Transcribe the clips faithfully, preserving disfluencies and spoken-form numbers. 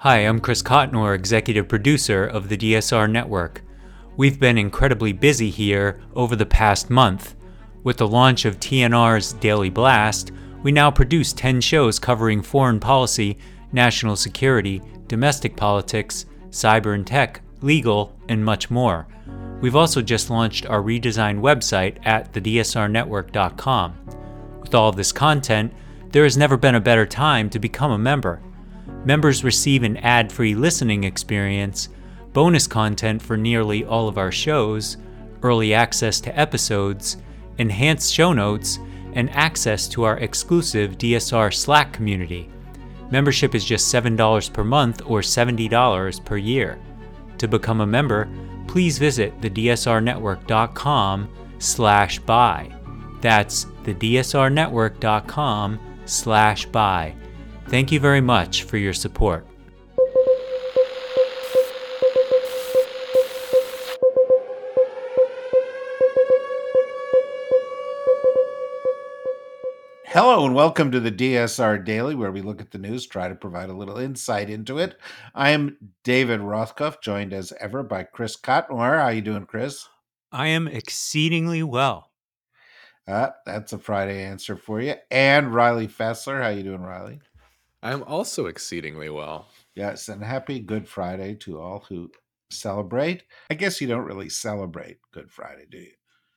Hi, I'm Chris Cotnor, executive producer of the D S R Network. We've been incredibly busy here over the past month. With the launch of T N R's Daily Blast, we now produce ten shows covering foreign policy, national security, domestic politics, cyber and tech, legal, and much more. We've also just launched our redesigned website at the d s r network dot com. With all of this content, there has never been a better time to become a member. Members receive an ad-free listening experience, bonus content for nearly all of our shows, early access to episodes, enhanced show notes, and access to our exclusive D S R Slack community. Membership is just seven dollars per month or seventy dollars per year. To become a member, please visit the d s r network dot com slash buy. That's the d s r network dot com slash buy. Thank you very much for your support. Hello and welcome to the D S R Daily, where we look at the news, try to provide a little insight into it. I am David Rothkopf, joined as ever by Chris Cotnor. How you doing, Chris? I am exceedingly well. Uh, that's a Friday answer for you. And Riley Fessler. How you doing, Riley? I'm also exceedingly well. Yes, and happy Good Friday to all who celebrate. I guess you don't really celebrate Good Friday, do you?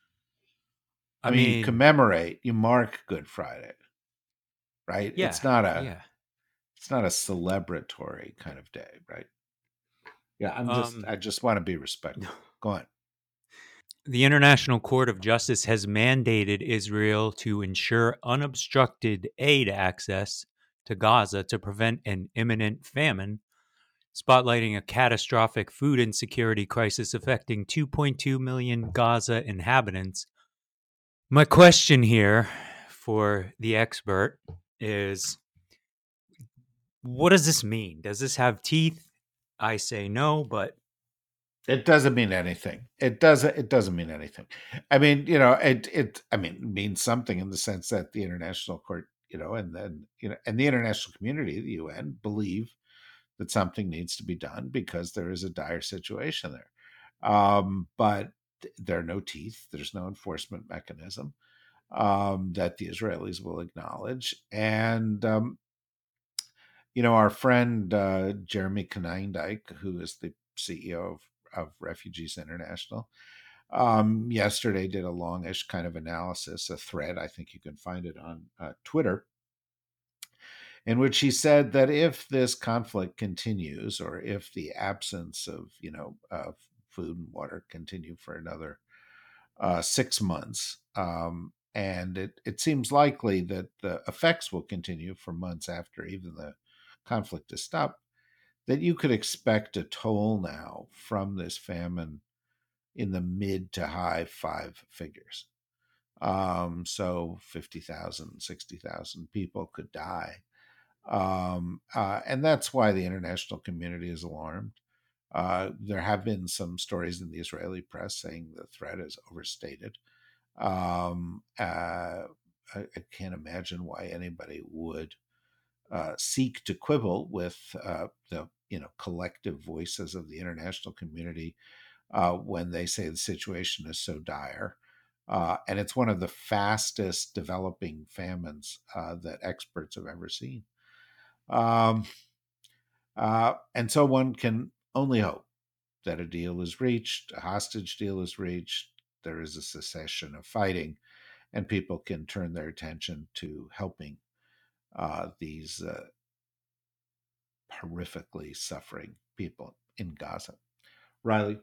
I, I mean, mean, you commemorate, you mark Good Friday, right? yeah, It's not a yeah. it's not a celebratory kind of day, right? Yeah, I'm just Um, I just want to be respectful. Go on. The International Court of Justice has mandated Israel to ensure unobstructed aid access to Gaza to prevent an imminent famine, spotlighting a catastrophic food insecurity crisis affecting two point two million Gaza inhabitants. My question here for the expert is, what does this mean? Does this have teeth? I say no, but It doesn't mean anything. It doesn't it doesn't mean anything. I mean, you know, it it I mean, it means something in the sense that the international court, you know, and then, you know, and the international community, the U N, believe that something needs to be done because there is a dire situation there. Um, but th- there are no teeth. There's no enforcement mechanism um, that the Israelis will acknowledge. And um, you know, our friend uh, Jeremy Konyndyk, who is the C E O of, of Refugees International, um, yesterday did a longish kind of analysis, a thread. I think you can find it on uh, Twitter, in which he said that if this conflict continues, or if the absence of, you know, uh, food and water continue for another uh, six months, um, and it, it seems likely that the effects will continue for months after even the conflict is stopped, that you could expect a toll now from this famine in the mid to high five figures. Um, so fifty thousand, sixty thousand people could die. Um, uh, and that's why the international community is alarmed. Uh, there have been some stories in the Israeli press saying the threat is overstated. Um, uh, I, I can't imagine why anybody would uh, seek to quibble with uh, the you know collective voices of the international community uh, when they say the situation is so dire. Uh, and it's one of the fastest developing famines uh, that experts have ever seen. Um, uh, and so one can only hope that a deal is reached, a hostage deal is reached, there is a cessation of fighting, and people can turn their attention to helping uh, these uh, horrifically suffering people in Gaza. Riley?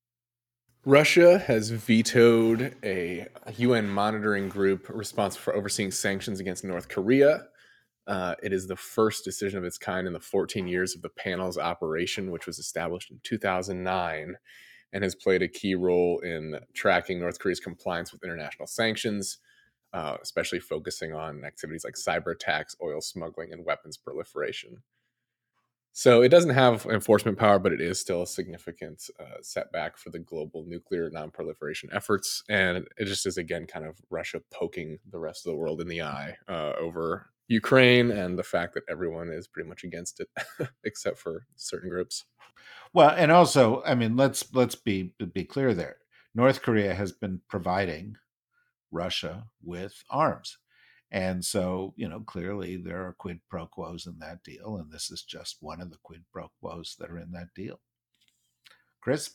Russia has vetoed a U N monitoring group responsible for overseeing sanctions against North Korea. Uh, it is the first decision of its kind in the fourteen years of the panel's operation, which was established in two thousand nine and has played a key role in tracking North Korea's compliance with international sanctions, uh, especially focusing on activities like cyber attacks, oil smuggling, and weapons proliferation. So it doesn't have enforcement power, but it is still a significant uh, setback for the global nuclear nonproliferation efforts. And it just is, again, kind of Russia poking the rest of the world in the eye uh, over Ukraine and the fact that everyone is pretty much against it, except for certain groups. Well, and also, I mean, let's let's be be clear there. North Korea has been providing Russia with arms. And so, you know, clearly there are quid pro quos in that deal, and this is just one of the quid pro quos that are in that deal. Chris?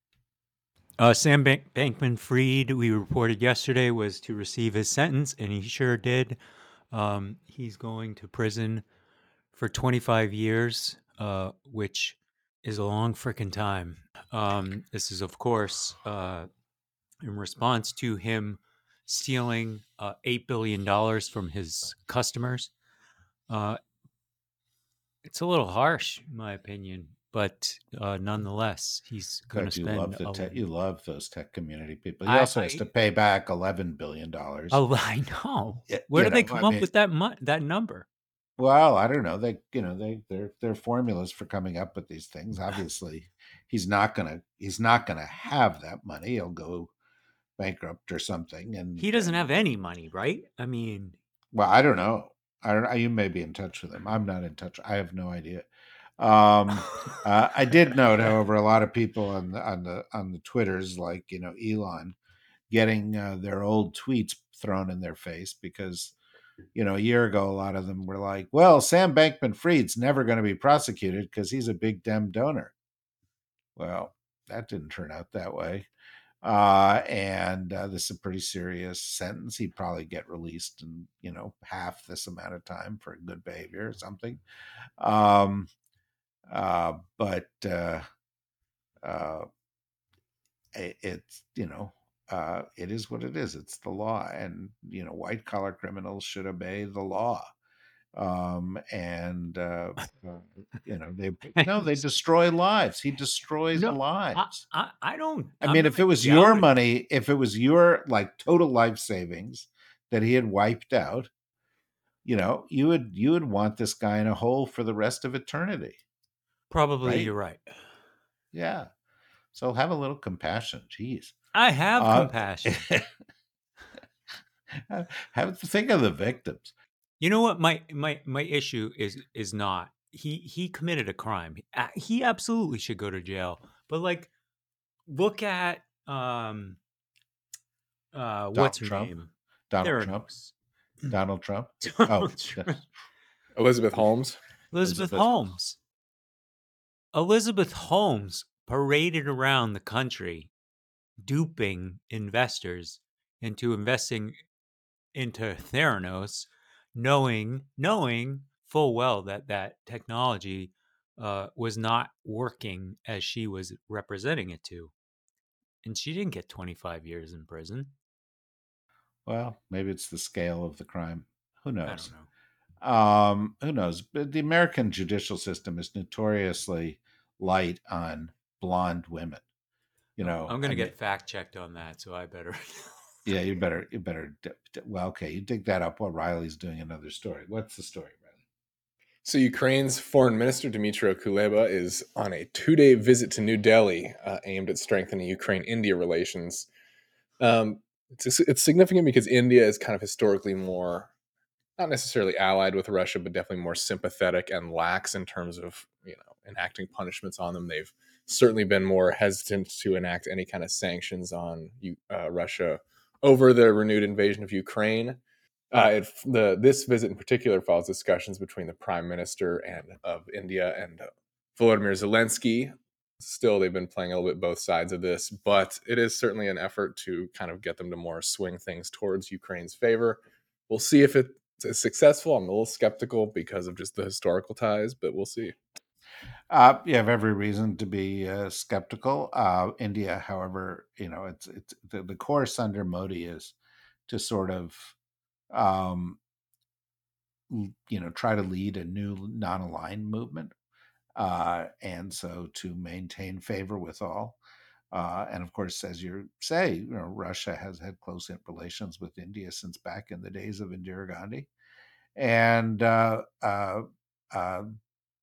Uh, Sam Bank- Bankman Fried, we reported yesterday, was to receive his sentence, and he sure did. Um, he's going to prison for twenty-five years, uh, which is a long freaking time. Um, this is, of course, uh, in response to him stealing uh, eight billion dollars from his customers. Uh, it's a little harsh, in my opinion, but uh, nonetheless, he's going to God, you love spend the a, tech, you love those tech community people. He I, also has to I, pay back eleven billion dollars. oh, I know. Y- Where You do they know, I come up mean, with that mu- that number? well, I don't know. They, you know, they they're they're formulas for coming up with these things. Obviously, he's not gonna he's not gonna have that money. He'll go bankrupt or something. And He doesn't and have any money, right? I mean, well, I don't know. I don't. You may be in touch with him. I'm not in touch. I have no idea. Um, uh, I did note, however, a lot of people on the on the on the Twitters, like you know Elon, getting uh, their old tweets thrown in their face because you know a year ago a lot of them were like, "Well, Sam Bankman-Fried's never going to be prosecuted because he's a big Dem donor." Well, that didn't turn out that way. Uh, and uh, this is a pretty serious sentence. He'd probably get released in you know half this amount of time for good behavior or something. Um, uh, but uh, uh, it, it's you know uh, it is what it is. It's the law, and you know white collar criminals should obey the law. Um, and uh, uh, you know they no, they destroy lives. He destroys no, I, lives. I, I don't. I I'm mean, if not it was your doubting. money, if it was your like total life savings that he had wiped out, you know, you would you would want this guy in a hole for the rest of eternity, Probably right? you're right. Yeah. So have a little compassion. Jeez. I have Uh, compassion. have to think of the victims. You know what my my my issue is is not he he committed a crime. A- He absolutely should go to jail. But like, look at um uh what's Donald her Trump, name? Donald Trump, Theranos. Donald Trump. Oh, Donald yes. Trump. Elizabeth Holmes. Elizabeth Elizabeth. Holmes. Elizabeth Holmes paraded around the country duping investors into investing into Theranos, knowing knowing full well that that technology uh, was not working as she was representing it to, and she didn't get twenty-five years in prison. Well, maybe it's the scale of the crime. Who I don't knows? know. Um, who knows? But the American judicial system is notoriously light on blonde women. You I'm, know, I'm I gonna mean, get fact checked on that, so I better. yeah, you better, you better. d- d- Well, okay, you dig that up while Riley's doing another story. What's the story, Riley? So Ukraine's foreign minister Dmytro Kuleba is on a two-day visit to New Delhi, uh, aimed at strengthening Ukraine-India relations. Um, it's, it's significant because India is kind of historically more, not necessarily allied with Russia, but definitely more sympathetic and lax in terms of you know enacting punishments on them. They've certainly been more hesitant to enact any kind of sanctions on uh, Russia over the renewed invasion of Ukraine. Uh, it, the this visit in particular follows discussions between the Prime Minister and of India and uh, Volodymyr Zelensky. Still, they've been playing a little bit both sides of this, but it is certainly an effort to kind of get them to more swing things towards Ukraine's favor. We'll see if it's successful. I'm a little skeptical because of just the historical ties, but we'll see. Uh, you have every reason to be uh, skeptical. Uh, India, however, you know, it's it's the, the course under Modi is to sort of, um, l- you know, try to lead a new non-aligned movement, uh, and so to maintain favor with all. Uh, and of course, as you say, you know, Russia has had close relations with India since back in the days of Indira Gandhi, and uh, uh, uh,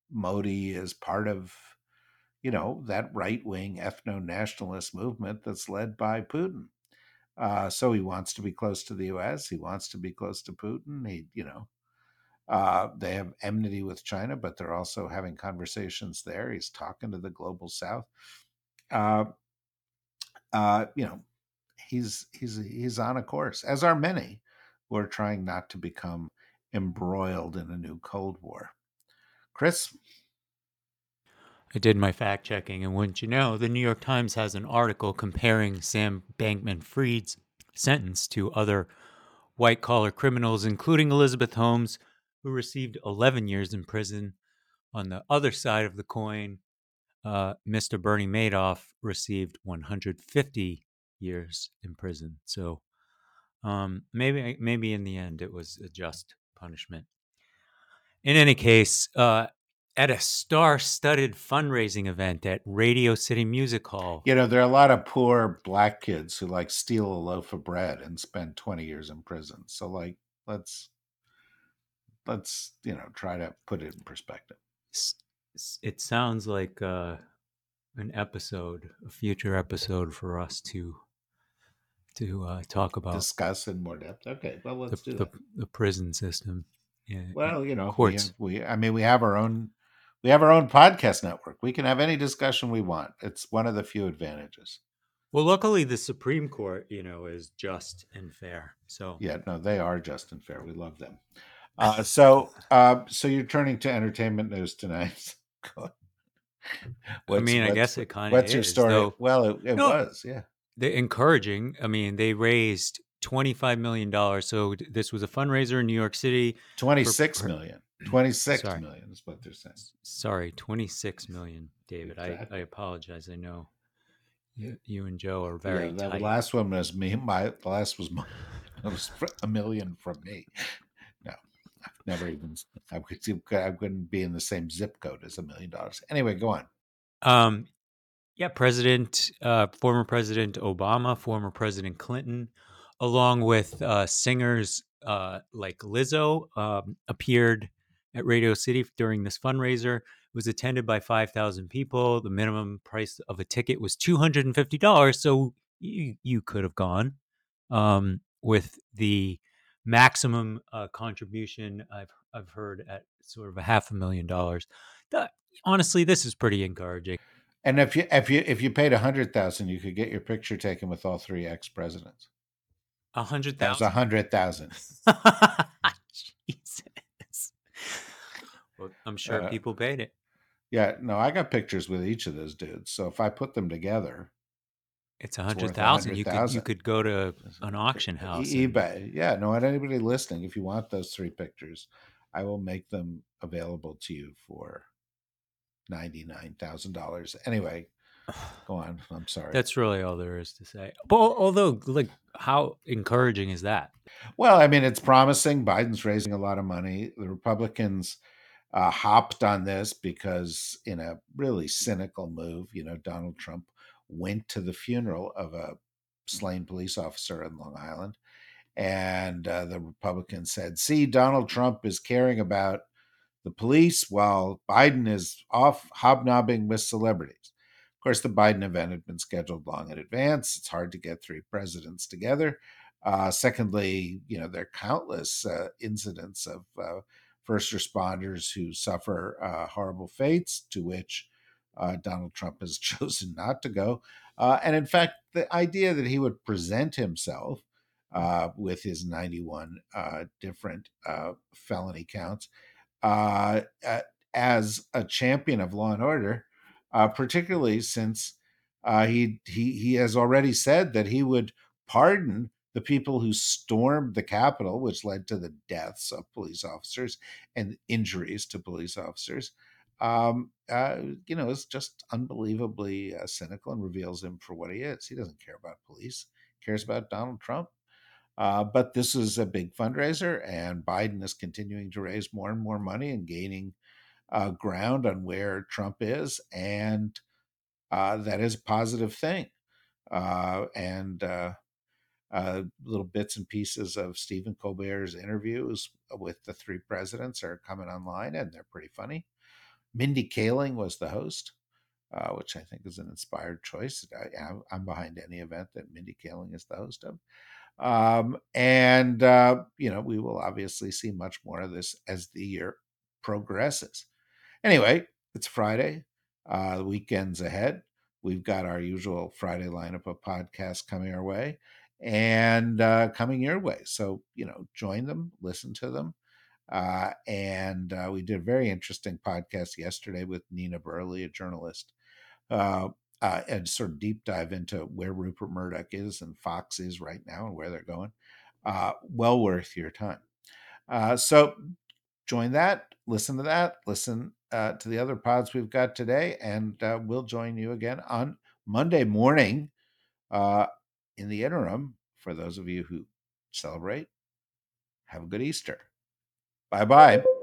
Modi is part of, you know, that right wing ethno nationalist movement that's led by Putin. Uh, so he wants to be close to the U S. He wants to be close to Putin. He, you know, uh, they have enmity with China, but they're also having conversations there. He's talking to the global South. Uh, uh, you know, he's he's he's on a course, as are many who are trying not to become embroiled in a new Cold War. Chris? I did my fact checking, and wouldn't you know, the New York Times has an article comparing Sam Bankman Fried's sentence to other white collar criminals, including Elizabeth Holmes, who received eleven years in prison. On the other side of the coin, uh, Mister Bernie Madoff received one hundred fifty years in prison. So um, maybe, maybe in the end, it was a just punishment. In any case, uh, at a star-studded fundraising event at Radio City Music Hall. You know, there are a lot of poor black kids who like steal a loaf of bread and spend twenty years in prison. So like, let's let's, you know, try to put it in perspective. It sounds like uh, an episode, a future episode for us to to uh, talk about. Discuss in more depth. Okay, well, let's the, do the, that. the prison system. Yeah, well, you know, courts. we have, we I mean, we have our own we have our own podcast network. We can have any discussion we want. It's one of the few advantages. Well, luckily, the Supreme Court, you know, is just and fair. So yeah, no, they are just and fair. We love them. Uh, so, uh, so you're turning to entertainment news tonight. I mean, I guess it kind of what's is. your story? Though, well, it, it no, was, yeah. They're encouraging. I mean, they raised twenty-five million dollars. So this was a fundraiser in New York City. twenty-six for, million. twenty-six sorry. million is what they're saying. Sorry, twenty-six million, David. Exactly. I, I apologize. I know you, you and Joe are very yeah, tight. The last one was me. My the last was my, it was a million from me. No, I've never even. I could. I wouldn't be in the same zip code as a million dollars. Anyway, go on. Um, yeah, President, uh, former President Obama, former President Clinton, along with uh, singers uh, like Lizzo, um, appeared at Radio City during this fundraiser. It was attended by five thousand people. The minimum price of a ticket was two hundred fifty dollars, so you, you could have gone. Um, with the maximum uh, contribution I've I've heard at sort of a half a million dollars. The, honestly, this is pretty encouraging. And if you if you if you paid a hundred thousand, you could get your picture taken with all three ex presidents. A hundred thousand. That was a hundred thousand. Jesus. Well, I'm sure uh, people paid it. Yeah, no, I got pictures with each of those dudes. So if I put them together, it's a hundred thousand. You could you could go to an auction house. E- eBay. And... Yeah, no, anybody listening, if you want those three pictures, I will make them available to you for ninety-nine thousand dollars. Anyway, go on. I'm sorry. That's really all there is to say. But although, like, how encouraging is that? Well, I mean, it's promising. Biden's raising a lot of money. The Republicans uh, hopped on this because, in a really cynical move, you know, Donald Trump went to the funeral of a slain police officer in Long Island. And uh, the Republicans said, see, Donald Trump is caring about the police while Biden is off hobnobbing with celebrities. Of course, the Biden event had been scheduled long in advance. It's hard to get three presidents together. Uh, secondly, you know, there are countless uh, incidents of uh, first responders who suffer uh, horrible fates, to which uh, Donald Trump has chosen not to go. Uh, and in fact, the idea that he would present himself uh, with his ninety-one uh, different uh, felony counts uh, uh, as a champion of law and order, uh, particularly since uh, he he he has already said that he would pardon the people who stormed the Capitol, which led to the deaths of police officers and injuries to police officers. Um, uh, you know, it's just unbelievably uh, cynical and reveals him for what he is. He doesn't care about police; he cares about Donald Trump. Uh, but this is a big fundraiser, and Biden is continuing to raise more and more money and gaining uh, ground on where Trump is, and uh, that is a positive thing. Uh, and uh, uh, little bits and pieces of Stephen Colbert's interviews with the three presidents are coming online, and they're pretty funny. Mindy Kaling was the host, uh, which I think is an inspired choice. I, I'm behind any event that Mindy Kaling is the host of. Um, and, uh, you know, we will obviously see much more of this as the year progresses. Anyway, it's Friday. Uh, the weekend's ahead. We've got our usual Friday lineup of podcasts coming our way and uh, coming your way. So, you know, join them, listen to them. Uh, and uh, we did a very interesting podcast yesterday with Nina Burley, a journalist, uh, uh, and sort of deep dive into where Rupert Murdoch is and Fox is right now and where they're going. Uh, well worth your time. Uh, so join that, listen to that, listen uh, to the other pods we've got today, and uh, we'll join you again on Monday morning. Uh, in the interim, for those of you who celebrate, have a good Easter. Bye bye.